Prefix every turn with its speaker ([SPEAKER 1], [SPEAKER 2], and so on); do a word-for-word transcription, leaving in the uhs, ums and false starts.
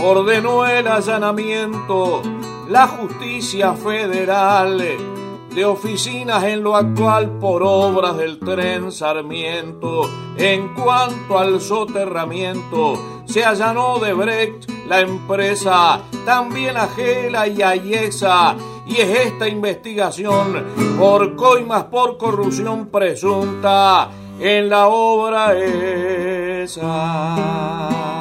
[SPEAKER 1] ordenó el allanamiento la justicia federal de oficinas en lo actual por obras del tren Sarmiento. En cuanto al soterramiento, se allanó de Brecht la empresa, también a Gela y a Yesa, y es esta investigación por coimas por corrupción presunta en la obra esa.